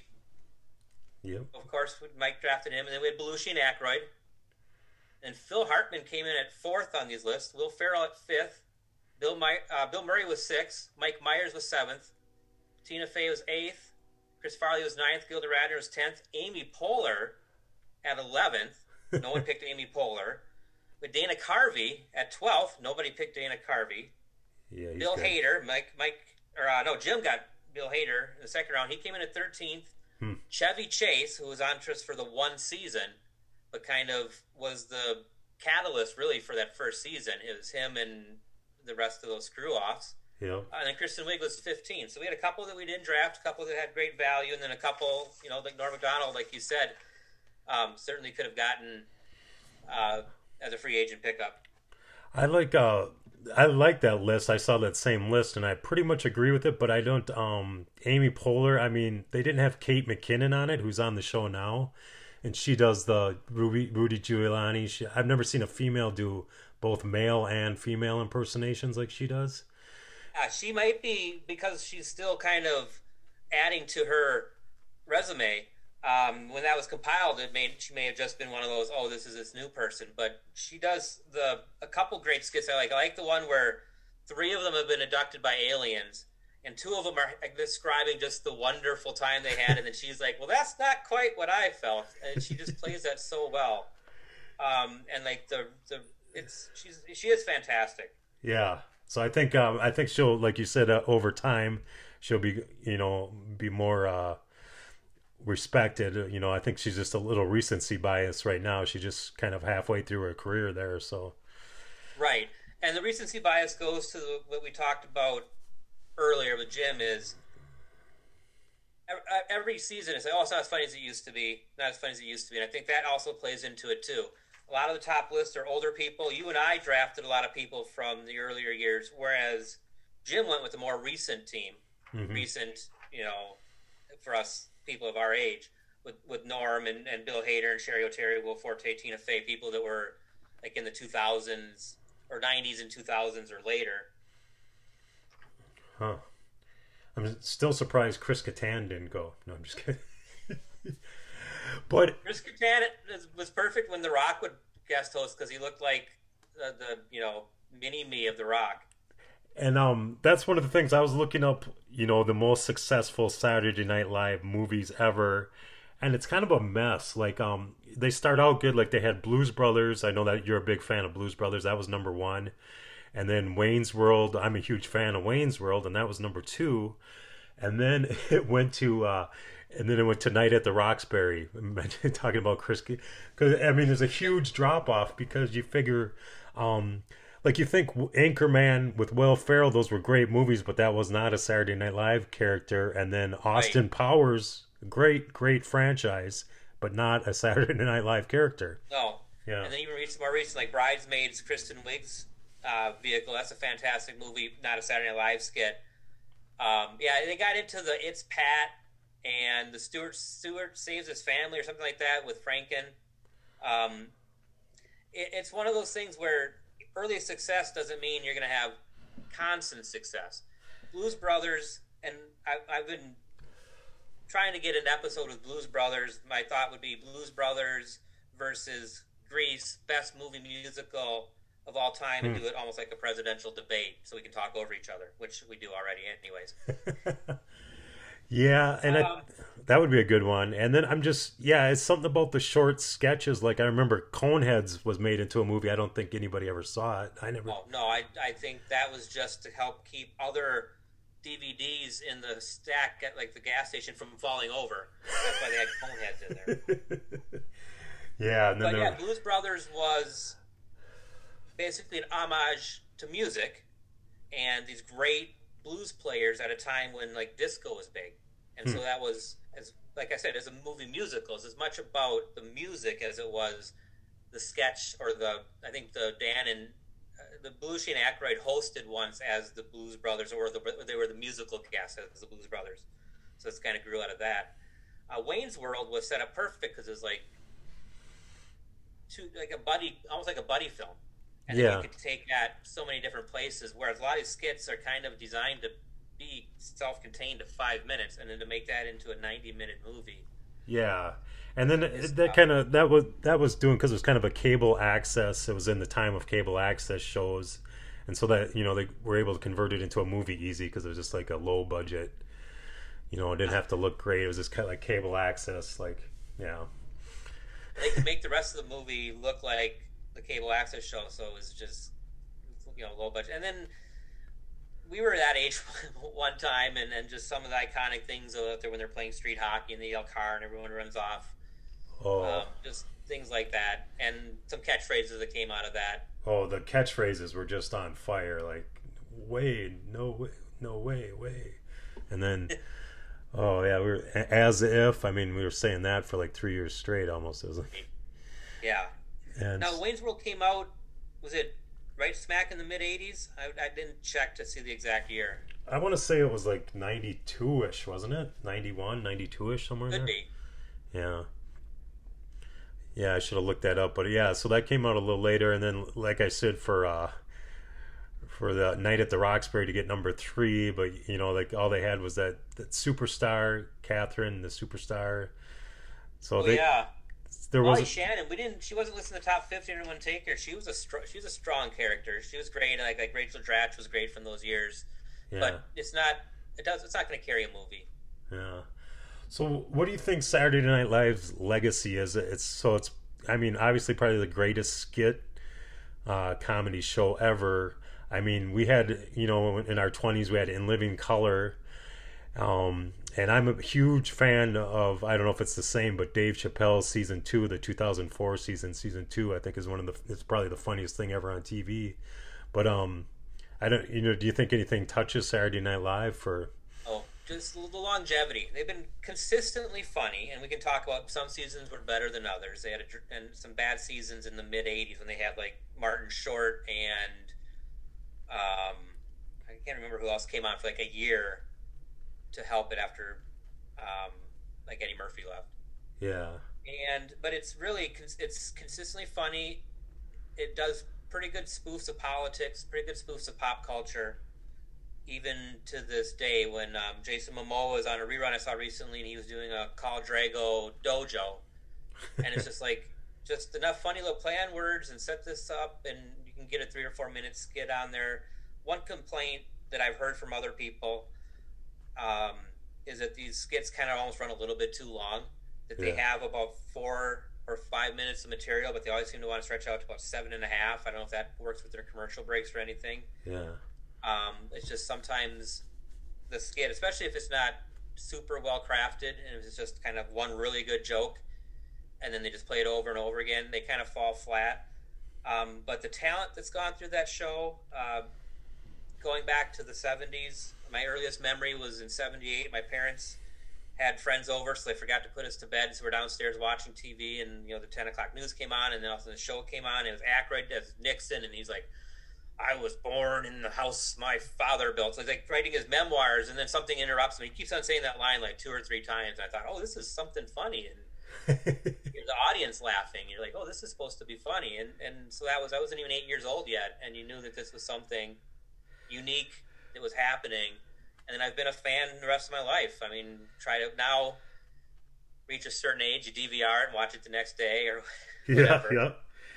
Yep. Of course, Mike drafted him, and then we had Belushi and Aykroyd. And Phil Hartman came in at fourth on these lists. Will Ferrell at fifth. Bill, My- uh, Bill Murray was sixth. Mike Myers was seventh. Tina Fey was eighth. Chris Farley was ninth. Gilda Radner was tenth. Amy Poehler at eleventh. No one picked Amy Poehler. With Dana Carvey at twelfth. Nobody picked Dana Carvey. Yeah, he's Bill good. Hader. Mike, Mike, or uh, no, Jim got Bill Hader in the second round. He came in at thirteenth. Hmm. Chevy Chase, who was on just for the one season, but kind of was the catalyst really for that first season. It was him and the rest of those screw-offs. Yeah. Uh, and then Kristen Wiig was fifteen. So we had a couple that we didn't draft, a couple that had great value, and then a couple, you know, like Norm Macdonald, like you said, um, certainly could have gotten uh, as a free agent pickup. I like uh I like that list. I saw that same list and I pretty much agree with it, but I don't um Amy Poehler, I mean, they didn't have Kate McKinnon on it, who's on the show now, and she does the Rudy, Rudy Giuliani. She, I've never seen a female do both male and female impersonations like she does. Uh, she might be, because she's still kind of adding to her resume. Um, when that was compiled, it made she may have just been one of those, oh, this is this new person. But she does the a couple great skits I like. I like the one where three of them have been abducted by aliens, and two of them are like, describing just the wonderful time they had, and then she's like, well, that's not quite what I felt, and she just plays that so well. Um, and like the the it's she's she is fantastic. Yeah. So I think um, I think she'll, like you said, uh, over time she'll be, you know, be more uh, respected. You know, I think she's just a little recency bias right now. She's just kind of halfway through her career there. So right, and the recency bias goes to the, what we talked about earlier with Jim is every season it's like, oh, it's not as funny as it used to be, not as funny as it used to be, and I think that also plays into it too. A lot of the top lists are older people. You and I drafted a lot of people from the earlier years, whereas Jim went with a more recent team. Mm-hmm. Recent, you know, for us people of our age, with, with Norm and, and Bill Hader and Sherry O'Terry, Will Forte, Tina Fey, people that were like in the two thousands or nineties and two thousands or later. Huh. I'm still surprised Chris Kattan didn't go. No, I'm just kidding. But Chris Kattan was perfect when The Rock would guest host because he looked like the, the you know mini me of The Rock. And um, that's one of the things I was looking up. You know, the most successful Saturday Night Live movies ever, and it's kind of a mess. Like um, they start out good. Like they had Blues Brothers. I know that you're a big fan of Blues Brothers. That was number one. And then Wayne's World. I'm a huge fan of Wayne's World, and that was number two. And then it went to. Uh, And then it went to Night at the Roxbury, talking about Chris. Because, I mean, there's a huge drop-off because you figure, um, like you think Anchorman with Will Ferrell, those were great movies, but that was not a Saturday Night Live character. And then Austin right. Powers, great, great franchise, but not a Saturday Night Live character. No. Yeah. And then even more recent, like Bridesmaids, Kristen Wiig's uh, vehicle, that's a fantastic movie, not a Saturday Night Live skit. Um, yeah, they got into the It's Pat, and the Stewart Stewart Saves His Family or something like that with Franken. Um, it, it's one of those things where early success doesn't mean you're going to have constant success. Blues Brothers, and I, I've been trying to get an episode with Blues Brothers. My thought would be Blues Brothers versus Grease, best movie musical of all time, hmm. and do it almost like a presidential debate so we can talk over each other, which we do already anyways. Yeah, and Um, I, that would be a good one. And then I'm just, yeah, it's something about the short sketches. Like I remember Coneheads was made into a movie. I don't think anybody ever saw it. I never. Oh no, I I think that was just to help keep other D V Ds in the stack at like the gas station from falling over. That's why they had Coneheads in there. Yeah, and then But there yeah, were- Blues Brothers was basically an homage to music and these great blues players at a time when like disco was big. And so that was, as like I said, as a movie musical, it's as much about the music as it was the sketch or the, I think the Dan and uh, the Belushi and Aykroyd hosted once as the Blues Brothers, or the, they were the musical cast as the Blues Brothers. So it's kind of grew out of that. Uh, Wayne's World was set up perfect because it was like two, like a buddy, almost like a buddy film. And Yeah. then you could take that so many different places, whereas a lot of these skits are kind of designed to be self-contained to five minutes, and then to make that into a ninety-minute movie. yeah, and then It's it, that tough. kind of that was that was doing because it was kind of a cable access. It was in the time of cable access shows, and so that you know they were able to convert it into a movie easy because it was just like a low budget. You know, it didn't have to look great. It was just kind of like cable access, like yeah. They could make the rest of the movie look like the cable access show, so it was just, you know, low budget. And then we were that age one time, and, and just some of the iconic things out there when they're playing street hockey and they yell car and everyone runs off. Oh, Um, just things like that, and some catchphrases that came out of that. oh, the catchphrases were just on fire. Like, way, no way, no way, way, and then. Oh yeah, we were as if. I mean, we were saying that for like three years straight, almost. It was like, Yeah. and Now, Wayne's World came out, was it right smack in the mid eighties? I, I didn't check to see the exact year. I want to say it was like ninety-two-ish, wasn't it? ninety-one, ninety-two-ish, somewhere in Could there. be. Yeah. Yeah, I should have looked that up, but yeah, so that came out a little later, and then, like I said, for uh, for the Night at the Roxbury to get number three, but you know, like all they had was that, that superstar Catherine, the superstar. So Oh, they yeah. there Molly was Shannon, we didn't. She wasn't listed in the top fifty. Anyone take her? She was a str- she was a strong character. She was great. Like like Rachel Dratch was great from those years. yeah. But it's not. It does. It's not going to carry a movie. Yeah. So, what do you think Saturday Night Live's legacy is? It's so it's. I mean, obviously, probably the greatest skit uh, comedy show ever. I mean, we had you know in our twenties we had In Living Color, um, and I'm a huge fan of. I don't know if it's the same, but Dave Chappelle's season two, the two thousand four season, season two, I think is one of the. It's probably the funniest thing ever on T V. But um, I don't. You know, do you think anything touches Saturday Night Live for? Oh, just the longevity. They've been consistently funny, and we can talk about some seasons were better than others. They had a, dr- and some bad seasons in the mid eighties when they had like Martin Short and um, I can't remember who else came on for like a year to help it after um, like Eddie Murphy left. Yeah. And but it's really cons- it's consistently funny. It does pretty good spoofs of politics, pretty good spoofs of pop culture. Even to this day, when um, Jason Momoa was on a rerun I saw recently, and he was doing a Khal Drago dojo, and it's just like just enough funny little play on words and set this up, and you can get a three or four minute skit on there. One complaint that I've heard from other people um, is that these skits kind of almost run a little bit too long. That they Yeah. have about four or five minutes of material, but they always seem to want to stretch out to about seven and a half. I don't know if that works with their commercial breaks or anything. Yeah. Um, it's just sometimes the skit, especially if it's not super well crafted and it's just kind of one really good joke, and then they just play it over and over again, they kind of fall flat. Um, but the talent that's gone through that show, uh, going back to the seventies, my earliest memory was in seventy-eight. My parents had friends over, so they forgot to put us to bed, so we're downstairs watching T V, and you know the ten o'clock news came on, and then also the show came on, and it was Aykroyd as Nixon, and he's like, I was born in the house my father built. So he's like writing his memoirs, and then something interrupts him. He keeps on saying that line like two or three times. And I thought, oh, this is something funny, and you're the audience laughing. You're like, oh, this is supposed to be funny, and and so that was I wasn't even eight years old yet, and you knew that this was something unique that was happening. And then I've been a fan the rest of my life. I mean, try to now reach a certain age, you D V R it and watch it the next day or Yeah, whatever. yeah.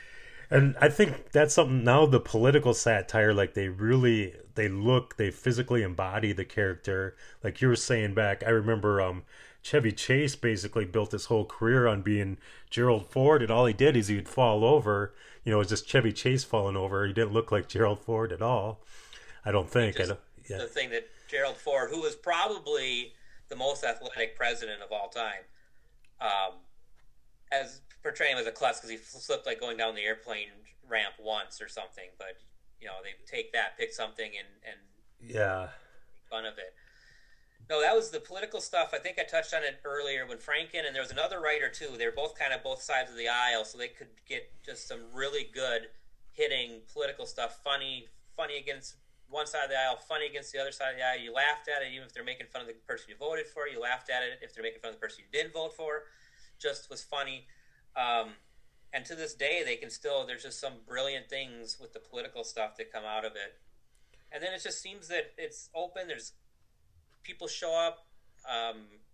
And I think that's something now, the political satire, like they really, they look, they physically embody the character. Like you were saying back, I remember um, Chevy Chase basically built his whole career on being Gerald Ford, and all he did is he'd fall over. You know, it was just Chevy Chase falling over. He didn't look like Gerald Ford at all. I don't think. Just I don't, yeah. The thing that Gerald Ford, who was probably the most athletic president of all time, um, as portraying him as a klutz because he slipped like going down the airplane ramp once or something. But you know, they take that, pick something, and and yeah, make fun of it. No, that was the political stuff. I think I touched on it earlier when Franken, and there was another writer too. They were both kind of both sides of the aisle, so they could get just some really good hitting political stuff. Funny, funny against one side of the aisle, funny against the other side of the aisle. You laughed at it, even if they're making fun of the person you voted for. You laughed at it if they're making fun of the person you didn't vote for. Just was funny. Um, and to this day, they can still. There's just some brilliant things with the political stuff that come out of it. And then it just seems that it's open. There's people show up, um,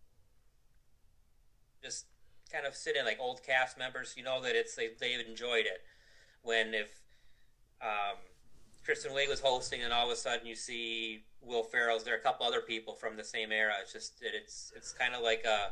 just kind of sit in like old cast members. You know that it's they they've enjoyed it. When if um, Kristen Wiig was hosting, and all of a sudden you see Will Ferrell's, there are a couple other people from the same era. It's just it, it's it's kind of like a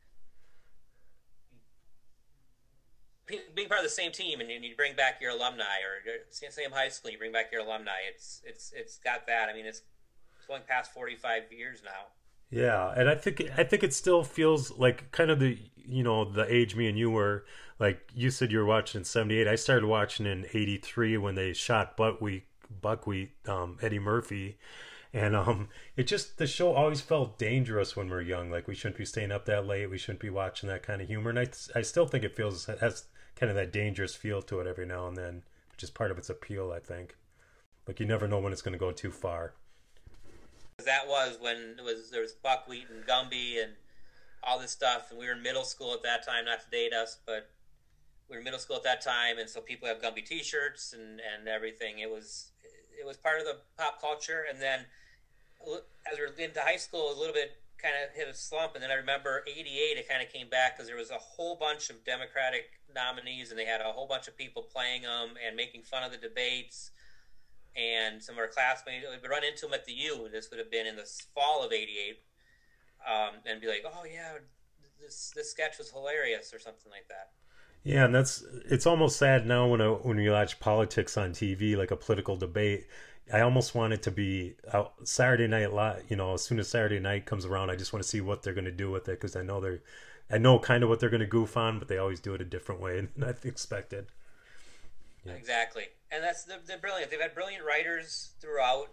being part of the same team, and you bring back your alumni, or same high school, you bring back your alumni. It's it's it's got that. I mean, it's it's going past forty-five years now. Yeah, and I think I think it still feels like kind of the you know the age me and you were. Like you said, you were watching in seventy-eight. I started watching in eighty-three when they shot Buckwheat, Buckwheat, um, Eddie Murphy, and um, it just the show always felt dangerous when we were young. Like we shouldn't be staying up that late. We shouldn't be watching that kind of humor. And I I still think it feels has kind of that dangerous feel to it every now and then, which is part of its appeal, I think. Like you never know when it's going to go too far. That was when it was there was Buckwheat and Gumby and all this stuff, and we were in middle school at that time. Not to date us, but we were in middle school at that time, and so people have Gumby T-shirts and, and everything. It was it was part of the pop culture, and then as we were into high school, a little bit kind of hit a slump, and then I remember eighty-eight, it kind of came back because there was a whole bunch of Democratic nominees, and they had a whole bunch of people playing them and making fun of the debates. And some of our classmates would run into them at the U. This would have been in the fall of eighty-eight, um, and be like, "Oh yeah, this this sketch was hilarious," or something like that. Yeah, and that's it's almost sad now when I, when you watch politics on T V, like a political debate. I almost want it to be uh, Saturday Night Live. You know, as soon as Saturday night comes around, I just want to see what they're going to do with it because I know they're, I know kind of what they're going to goof on, but they always do it a different way than I expected. Yeah. Exactly, and that's they're, they're brilliant. They've had brilliant writers throughout.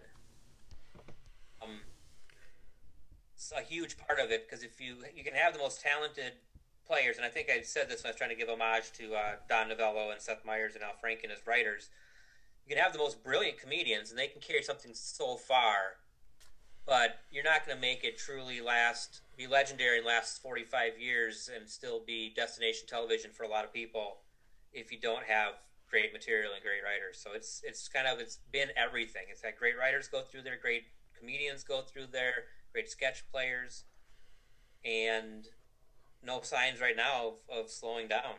Um, it's a huge part of it because if you you can have the most talented players, and I think I said this when I was trying to give homage to uh, Don Novello and Seth Meyers and Al Franken as writers. You can have the most brilliant comedians, and they can carry something so far, but you're not going to make it truly last, be legendary and last forty-five years and still be destination television for a lot of people if you don't have great material and great writers. So it's it's kind of it's been everything. It's had great writers go through there, great comedians go through there, great sketch players, and no signs right now of, of slowing down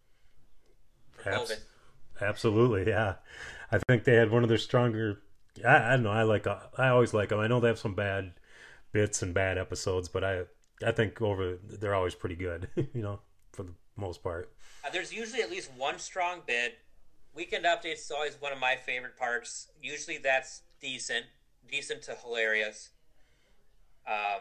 for Abs- COVID. Absolutely, yeah. I think they had one of their stronger. I, I don't know. I like. I always like them. I know they have some bad bits and bad episodes, but I I think over they're always pretty good. You know, for the most part. Uh, there's usually at least one strong bit. Weekend Updates is always one of my favorite parts. Usually that's decent, decent to hilarious. Um,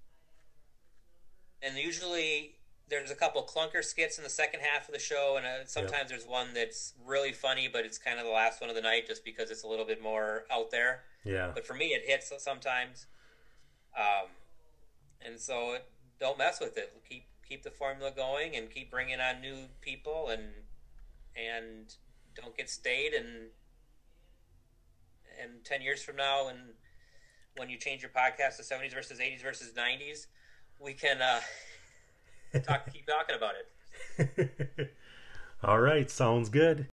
and usually there's a couple clunker skits in the second half of the show, and uh, sometimes yep. there's one that's really funny, but it's kind of the last one of the night just because it's a little bit more out there. Yeah. But for me, it hits sometimes. Um, and so it, don't mess with it. Keep keep the formula going and keep bringing on new people and and don't get stayed. And and ten years from now, and when you change your podcast to seventies versus eighties versus nineties, we can uh, talk, keep talking about it. All right, sounds good.